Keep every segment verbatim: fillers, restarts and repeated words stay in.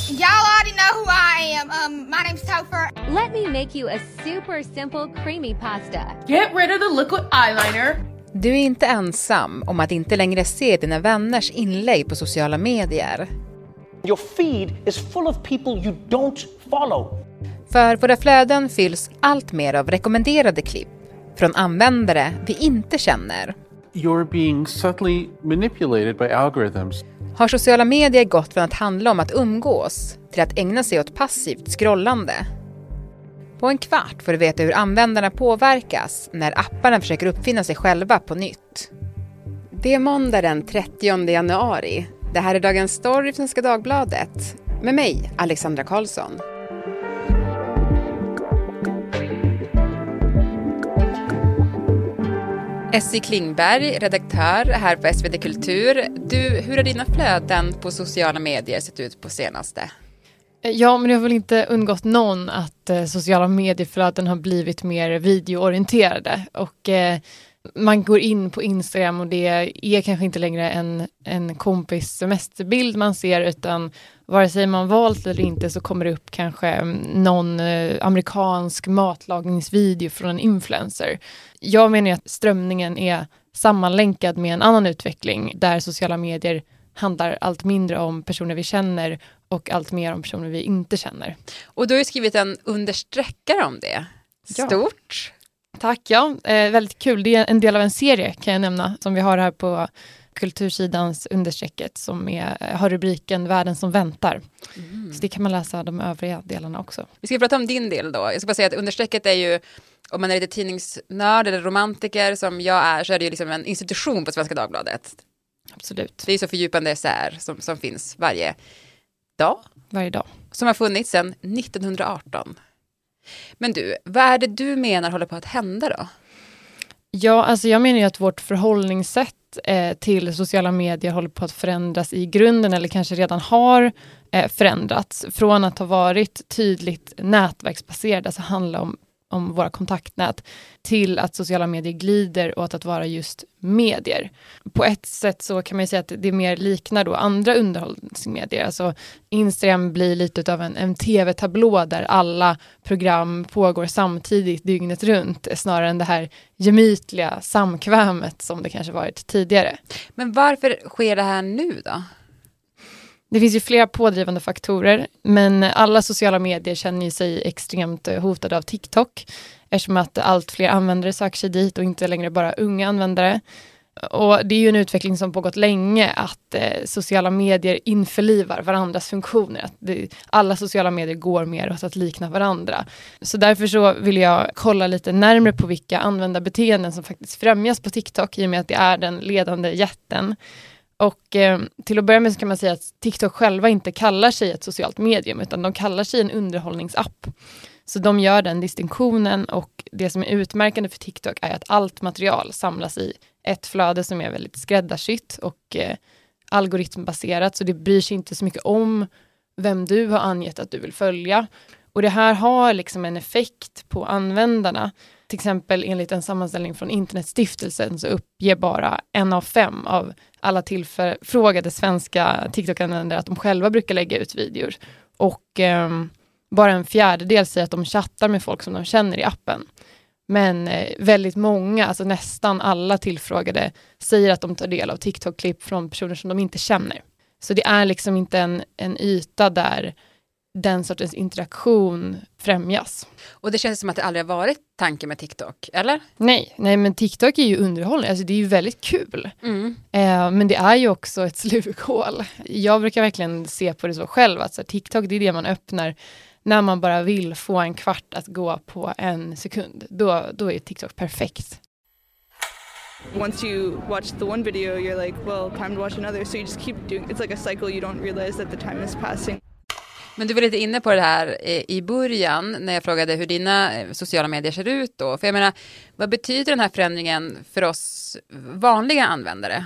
Y'all already know who I am. Um, my name's Topher. Let me make you a super simple creamy pasta. Get rid of the liquid eyeliner. Du är inte ensam om att inte längre se dina vänners inlägg på sociala medier. Your feed is full of people you don't follow. För våra flöden fylls allt mer av rekommenderade klipp från användare vi inte känner. You're being subtly manipulated by algorithms. Har sociala medier gått från att handla om att umgås till att ägna sig åt passivt scrollande? På en kvart får du veta hur användarna påverkas när apparna försöker uppfinna sig själva på nytt. Det är måndag den trettionde januari. Det här är dagens story från Svenska Dagbladet. Med mig, Alexandra Karlsson. Essie Klingberg, redaktör här på S V D Kultur. Du, hur har dina flöden på sociala medier sett ut på senaste? Ja, men det har väl inte undgått någon att eh, sociala medieflöden har blivit mer videoorienterade. Och eh, man går in på Instagram och det är kanske inte längre en, en kompis semesterbild man ser, utan vare sig man valt eller inte så kommer det upp kanske någon eh, amerikansk matlagningsvideo från en influencer. Jag menar att strömningen är sammanlänkad med en annan utveckling där sociala medier handlar allt mindre om personer vi känner och allt mer om personer vi inte känner. Och du har ju skrivit en understräckare om det. Stort! Ja. Tack, ja. Eh, väldigt kul. Det är en del av en serie kan jag nämna som vi har här på kultursidans understrecket som är, har rubriken Världen som väntar. Mm. Så det kan man läsa de övriga delarna också. Vi ska prata om din del då. Jag ska bara säga att understrecket är ju, om man är lite tidningsnörd eller romantiker som jag är, så är det ju liksom en institution på Svenska Dagbladet. Absolut. Det är så fördjupande essäer som, som finns varje dag. Varje dag. Som har funnits sedan nittonhundraarton. Men du, vad är det du menar håller på att hända då? Ja, alltså jag menar ju att vårt förhållningssätt eh, till sociala medier håller på att förändras i grunden eller kanske redan har eh, förändrats. Från att ha varit tydligt nätverksbaserade, alltså handla om om våra kontaktnät, till att sociala medier glider åt att vara just medier. På ett sätt så kan man ju säga att det mer liknar då andra underhållningsmedier. Alltså Instagram blir lite av en, en tv-tablå där alla program pågår samtidigt dygnet runt, snarare än det här gemytliga samkvämet som det kanske varit tidigare. Men varför sker det här nu då? Det finns ju flera pådrivande faktorer, men alla sociala medier känner ju sig extremt hotade av TikTok eftersom att allt fler användare söker sig dit och inte längre bara unga användare. Och det är ju en utveckling som pågått länge att eh, sociala medier införlivar varandras funktioner. Att det, alla sociala medier går mer åt att likna varandra. Så därför så vill jag kolla lite närmare på vilka användarbeteenden som faktiskt främjas på TikTok i och med att det är den ledande jätten. Och eh, till att börja med så kan man säga att TikTok själva inte kallar sig ett socialt medium utan de kallar sig en underhållningsapp. Så de gör den distinktionen och det som är utmärkande för TikTok är att allt material samlas i ett flöde som är väldigt skräddarsytt och eh, algoritmbaserat. Så det bryr sig inte så mycket om vem du har angett att du vill följa. Och det här har liksom en effekt på användarna. Till exempel enligt en sammanställning från Internetstiftelsen så uppger bara en av fem av alla tillfrågade svenska TikTok-användare att de själva brukar lägga ut videor. Och eh, bara en fjärdedel säger att de chattar med folk som de känner i appen. Men eh, väldigt många, alltså nästan alla tillfrågade, säger att de tar del av TikTok-klipp från personer som de inte känner. Så det är liksom inte en, en yta där den sortens interaktion främjas. Och det känns som att det aldrig har varit tanke med TikTok, eller? Nej, nej men TikTok är ju underhållning. Alltså det är ju väldigt kul. Mm. Eh, men det är ju också ett slukhål. Jag brukar verkligen se på det så själv. Att så här, TikTok, det är det man öppnar när man bara vill få en kvart att gå på en sekund. Då, då är TikTok perfekt. Once you watch the one video, you're like, well, time to watch another. So you just keep doing, it's like a cycle, you don't realize that the time is passing. Men du var lite inne på det här i början när jag frågade hur dina sociala medier ser ut då. För jag menar, vad betyder den här förändringen för oss vanliga användare?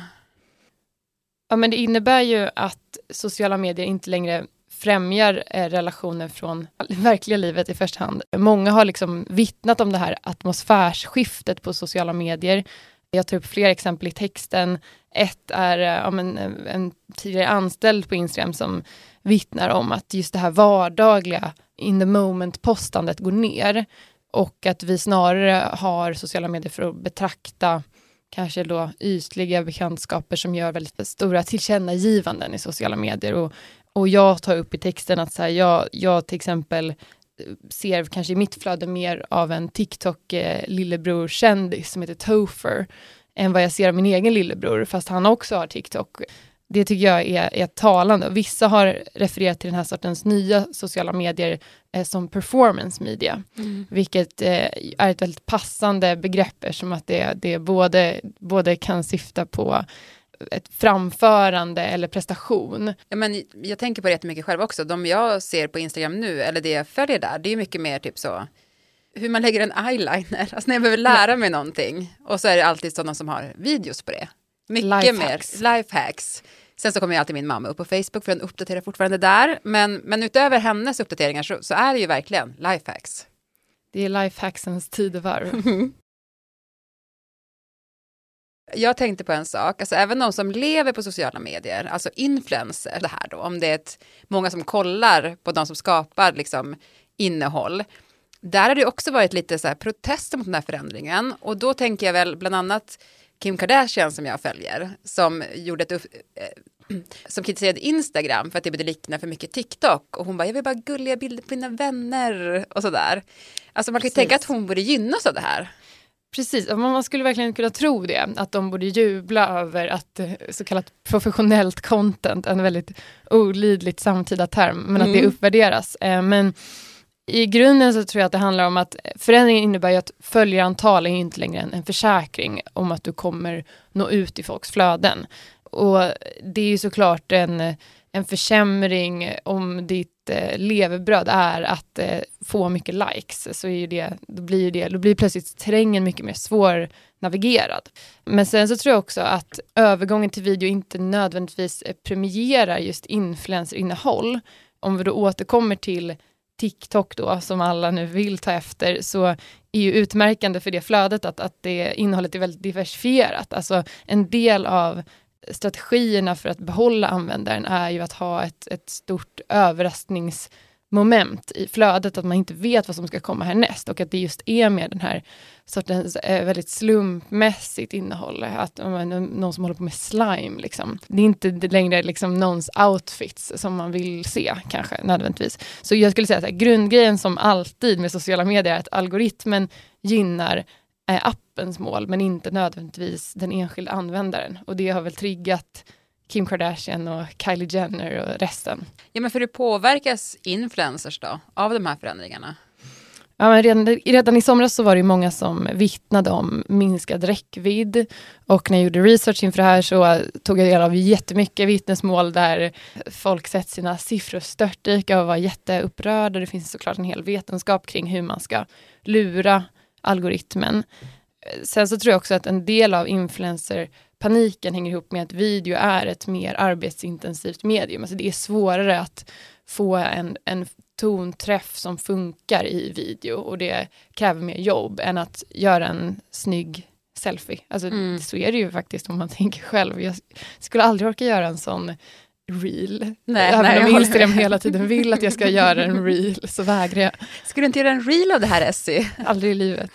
Ja, men det innebär ju att sociala medier inte längre främjar relationer från verkliga livet i första hand. Många har liksom vittnat om det här atmosfärsskiftet på sociala medier Jag tar upp flera exempel i texten. Ett är ja, men, en tidigare anställd på Instagram som vittnar om att just det här vardagliga in the moment postandet går ner. Och att vi snarare har sociala medier för att betrakta kanske då ytliga bekantskaper som gör väldigt stora tillkännagivanden i sociala medier. Och, och jag tar upp i texten att så här, jag, jag till exempel ser kanske i mitt flöde mer av en TikTok-lillebror-kändis som heter Topher än vad jag ser av min egen lillebror, fast han också har TikTok. Det tycker jag är, är talande. Vissa har refererat till den här sortens nya sociala medier eh, som performance media. Mm. Vilket eh, är ett väldigt passande begrepp som att det, det både, både kan syfta på ett framförande eller prestation. Ja, men jag tänker på det jättemycket själv också. De jag ser på Instagram nu, eller det jag följer där, det är mycket mer typ så hur man lägger en eyeliner. Alltså när jag behöver lära ja. mig någonting. Och så är det alltid sådana som har videos på det. Mycket lifehacks. mer lifehacks. Sen så kommer ju alltid min mamma upp på Facebook för den uppdaterar fortfarande där. Men, men utöver hennes uppdateringar så, så är det ju verkligen lifehacks. Det är lifehacksens tidevarv. Jag tänkte på en sak, alltså även de som lever på sociala medier, alltså influencers, det här då, om det är ett, många som kollar på de som skapar liksom innehåll, där har det också varit lite så här protester mot den här förändringen. Och då tänker jag väl bland annat Kim Kardashian som jag följer, som gjorde ett upp, eh, som kritiserade Instagram för att det borde likna för mycket TikTok. Och hon bara, jag vill bara gulliga bilder på mina vänner och sådär. Alltså man kan ju tänka att hon borde gynnas av det här. Precis, man skulle verkligen kunna tro det. Att de borde jubla över att så kallat professionellt content, en väldigt olidligt samtida term, men att mm. det uppvärderas. Men i grunden så tror jag att det handlar om att förändringen innebär ju att följarantal är inte längre en, en försäkring om att du kommer nå ut i folks flöden. Och det är ju såklart en, en försämring om ditt eh, levebröd är att eh, få mycket likes. Så är ju det, då blir det, då blir plötsligt terrängen mycket mer svår navigerad. Men sen så tror jag också att övergången till video inte nödvändigtvis premierar just influencerinnehåll. Om vi då återkommer till TikTok då, som alla nu vill ta efter, så är ju utmärkande för det flödet att, att det innehållet är väldigt diversifierat. Alltså en del av strategierna för att behålla användaren är ju att ha ett, ett stort överraskningsmoment i flödet, att man inte vet vad som ska komma härnäst, och att det just är med den här sortens eh, väldigt slumpmässigt innehåll, att man, någon som håller på med slime liksom. Det är inte längre liksom någons outfits som man vill se kanske nödvändigtvis. Så jag skulle säga att grundgrejen som alltid med sociala medier är att algoritmen gynnar eh, appens mål, men inte nödvändigtvis den enskilda användaren, och det har väl triggat Kim Kardashian och Kylie Jenner och resten. Ja, men för hur påverkas influencers då av de här förändringarna? Ja, men redan, redan i somras så var det många som vittnade om minskad räckvidd, och när jag gjorde research inför det här så tog jag del av jättemycket vittnesmål där folk sett sina siffror störtdyka och var jätteupprörda. Det finns såklart en hel vetenskap kring hur man ska lura algoritmen. Sen så tror jag också att en del av influencerpaniken hänger ihop med att video är ett mer arbetsintensivt medium. Alltså det är svårare att få en, en tonträff som funkar i video, och det kräver mer jobb än att göra en snygg selfie. Alltså mm. så är det ju faktiskt om man tänker själv. Jag skulle aldrig orka göra en sån reel. Nej, Även nej, om Instagram hela tiden vill att jag ska göra en reel, så vägrar jag. Skulle du inte göra en reel av det här, Essie? Aldrig i livet.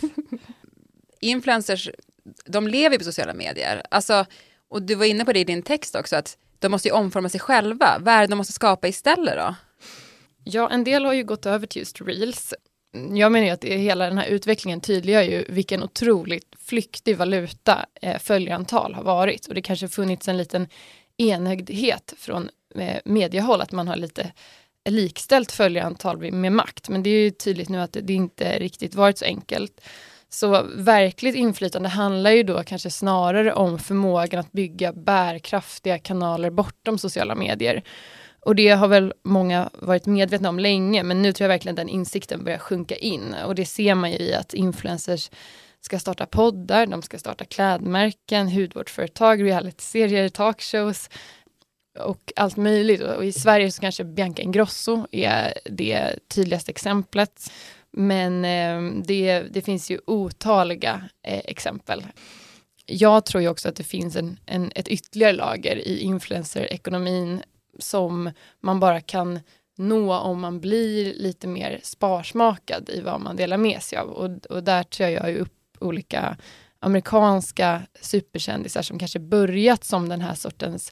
Influencers, de lever på sociala medier. Alltså, och du var inne på det i din text också, att de måste ju omforma sig själva. Vad är det de måste skapa istället då? Ja, en del har ju gått över till just reels. Jag menar ju att hela den här utvecklingen tydliggör ju vilken otroligt flyktig valuta eh, följarantal har varit. Och det kanske funnits en liten enögdhet från eh, mediehåll, att man har lite likställt följarantal med makt. Men det är ju tydligt nu att det, det inte riktigt varit så enkelt. Så verkligt inflytande handlar ju då kanske snarare om förmågan att bygga bärkraftiga kanaler bortom sociala medier. Och det har väl många varit medvetna om länge, men nu tror jag verkligen den insikten börjar sjunka in. Och det ser man ju i att influencers ska starta poddar, de ska starta klädmärken, hudvårdsföretag, realityserier, talkshows och allt möjligt. Och i Sverige så kanske Bianca Ingrosso är det tydligaste exemplet. Men eh, det, det finns ju otaliga eh, exempel. jag tror ju också att det finns en, en, ett ytterligare lager i influencer-ekonomin som man bara kan nå om man blir lite mer sparsmakad i vad man delar med sig av. Och, och där tror jag ju upp olika amerikanska superkändisar som kanske börjat som den här sortens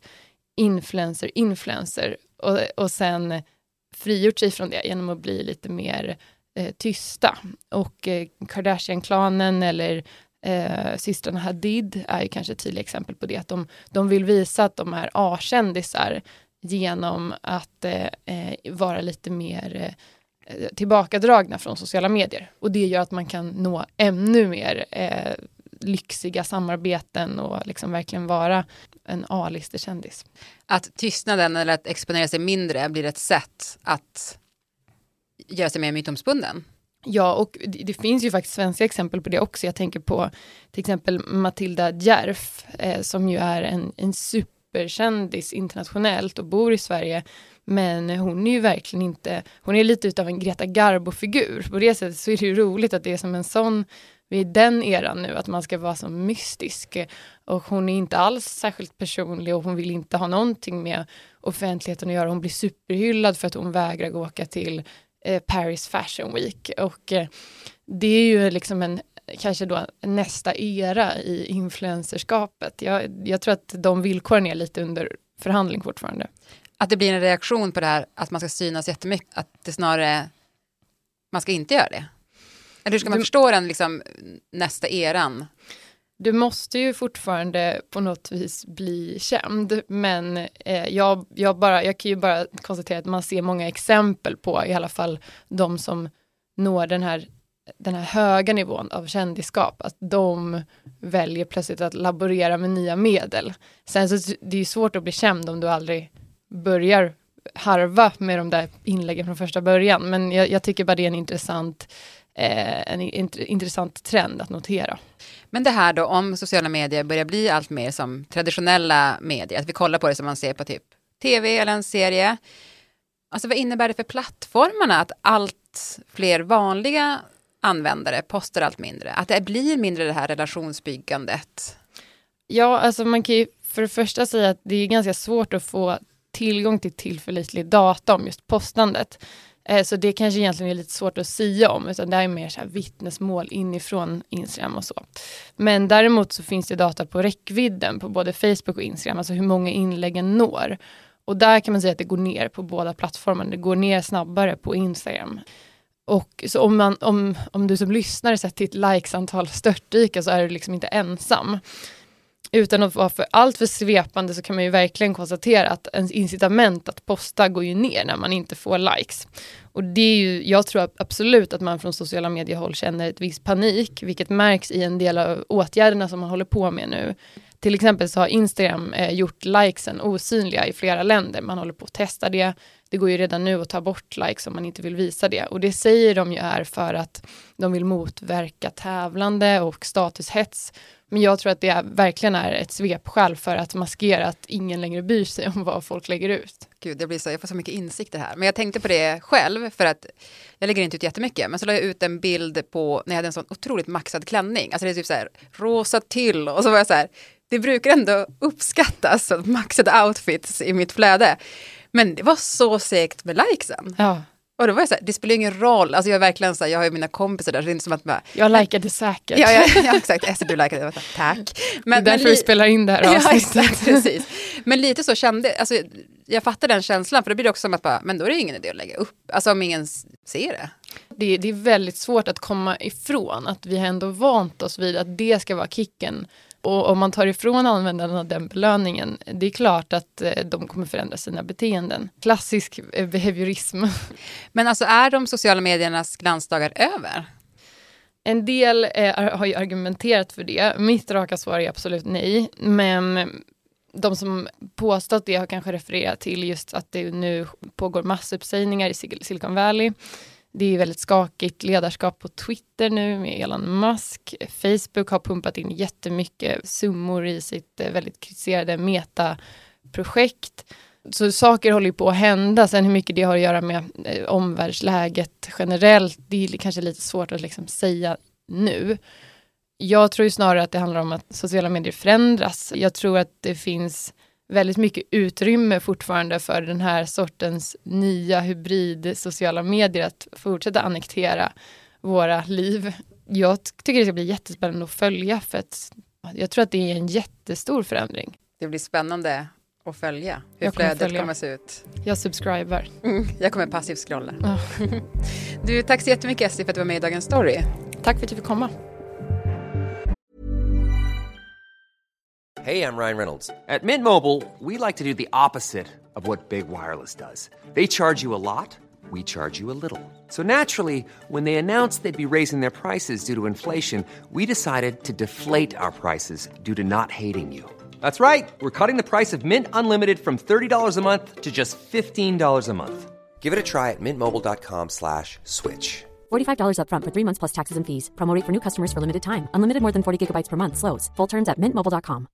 influencer-influencer och, och sen frigjort sig från det genom att bli lite mer eh, tysta. Och eh, Kardashian-klanen eller eh, systrarna Hadid är ju kanske ett tydligt exempel på det. Att de, de vill visa att de är A-kändisar genom att eh, vara lite mer eh, tillbakadragna från sociala medier. Och det gör att man kan nå ännu mer eh, lyxiga samarbeten och liksom verkligen vara en A-listekändis. Att tystnaden eller att exponera sig mindre blir ett sätt att göra sig mer mytomspunnen. Ja, och det, det finns ju faktiskt svenska exempel på det också. Jag tänker på till exempel Matilda Djerf eh, som ju är en, en superkändis internationellt och bor i Sverige. Men hon är ju verkligen inte, hon är lite utav en Greta Garbo-figur. På det sättet så är det ju roligt att det är som en sån, vi är den eran nu, att man ska vara så mystisk. Och hon är inte alls särskilt personlig och hon vill inte ha någonting med offentligheten att göra. Hon blir superhyllad för att hon vägrar gå åka till eh, Paris Fashion Week. Och eh, det är ju liksom en, kanske då nästa era i influencerskapet. Jag, jag tror att de villkoren är lite under förhandling fortfarande. Att det blir en reaktion på det här att man ska synas jättemycket. Att det snarare, man ska inte göra det. Eller hur ska man du, förstå den liksom, nästa eran? Du måste ju fortfarande på något vis bli känd. Men eh, jag, jag, bara, jag kan ju bara konstatera att man ser många exempel på i alla fall de som når den här, den här höga nivån av kändisskap. Att de väljer plötsligt att laborera med nya medel. Sen så det är ju svårt att bli känd om du aldrig börjar harva med de där inläggen från första början. Men jag, jag tycker bara det är en intressant, eh, en int- intressant trend att notera. Men det här då, om sociala medier börjar bli allt mer som traditionella medier, att vi kollar på det som man ser på typ tv eller en serie. Alltså vad innebär det för plattformarna att allt fler vanliga användare postar allt mindre? Att det blir mindre det här relationsbyggandet? Ja, alltså man kan ju för det första säga att det är ganska svårt att få tillgång till tillförlitlig data om just postandet. Eh, så det kanske egentligen är lite svårt att säga om, utan det är mer så här vittnesmål inifrån Instagram och så. Men däremot så finns det data på räckvidden på både Facebook och Instagram, alltså hur många inläggen når. Och där kan man säga att det går ner på båda plattformarna. Det går ner snabbare på Instagram. Och så om, man, om, om du som lyssnare sett till ett likesantal störtdyka så är du liksom inte ensam. Utan att vara för allt för svepande så kan man ju verkligen konstatera att ens incitament att posta går ju ner när man inte får likes. Och det är ju, jag tror absolut att man från sociala mediehåll känner ett viss panik, vilket märks i en del av åtgärderna som man håller på med nu. Till exempel så har Instagram eh, gjort likesen osynliga i flera länder. Man håller på att testa det. Det går ju redan nu att ta bort likes om man inte vill visa det. Och det säger de ju är för att de vill motverka tävlande och statushets. Men jag tror att det är, verkligen är ett svepskäl för att maskera att ingen längre bryr sig om vad folk lägger ut. Gud, jag, blir så, jag får så mycket insikter här. Men jag tänkte på det själv för att jag lägger inte ut jättemycket. Men så la jag ut en bild på när jag hade en sån otroligt maxad klänning. Alltså det är typ så här rosa till och så var jag så här, det brukar ändå uppskattas att maxade outfits i mitt flöde. Men det var så segt med likesen. Ja. Och då var jag så här, det spelar ingen roll. Alltså jag är verkligen så här, jag har ju mina kompisar där så det är inte som att bara, jag likade säkert. Ja, ja, ja exakt. Ester, du likade det. Tack. Men, det är därför men, vi spelar in det här avsnittet. Ja, exakt, precis. Men lite så kände, alltså jag fattar den känslan för det blir det också som att bara, men då är det ingen idé att lägga upp. Alltså om ingen ser det. Det, det är väldigt svårt att komma ifrån att vi har ändå vant oss vid att det ska vara kicken. Och om man tar ifrån användarna den belöningen, det är klart att eh, de kommer förändra sina beteenden. Klassisk eh, behaviorism. Men alltså är de sociala mediernas glansdagar över? En del eh, har ju argumenterat för det. Mitt raka svar är absolut nej. Men de som påstått det har kanske refererat till just att det nu pågår massuppsägningar i Silicon Valley. Det är väldigt skakigt ledarskap på Twitter nu med Elon Musk. Facebook har pumpat in jättemycket summor i sitt väldigt kritiserade meta-projekt. Så saker håller ju på att hända. Sen hur mycket det har att göra med eh, omvärldsläget generellt, det är kanske lite svårt att liksom säga nu. Jag tror ju snarare att det handlar om att sociala medier förändras. Jag tror att det finns väldigt mycket utrymme fortfarande för den här sortens nya hybrid sociala medier att fortsätta annektera våra liv. Jag tycker det ska bli jättespännande att följa, för att jag tror att det är en jättestor förändring. Det blir spännande att följa hur Jag kommer flödet följa. kommer att se ut. Jag subscriber. Mm, jag kommer passivt scrolla. Ja. Du, tack så jättemycket Essie för att du var med i Dagens Story. Tack för att du fick komma. Hey, I'm Ryan Reynolds. At Mint Mobile, we like to do the opposite of what Big Wireless does. They charge you a lot, we charge you a little. So naturally, when they announced they'd be raising their prices due to inflation, we decided to deflate our prices due to not hating you. That's right. We're cutting the price of Mint Unlimited from thirty dollars a month to just fifteen dollars a month. Give it a try at mintmobile.com slash switch. forty-five dollars up front for three months plus taxes and fees. Promo rate for new customers for limited time. Unlimited more than forty gigabytes per month. Slows full terms at mint mobile dot com.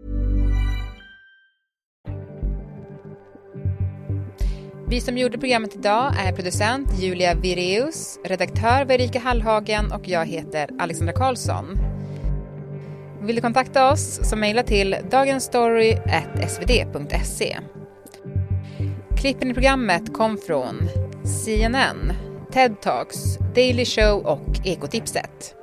Vi som gjorde programmet idag är producent Julia Vireus, redaktör Verika Hallhagen och jag heter Alexandra Karlsson. Vill du kontakta oss så mejla till dagensstory at s v d punkt se. Klippen i programmet kom från C N N, TED Talks, Daily Show och Ekotipset.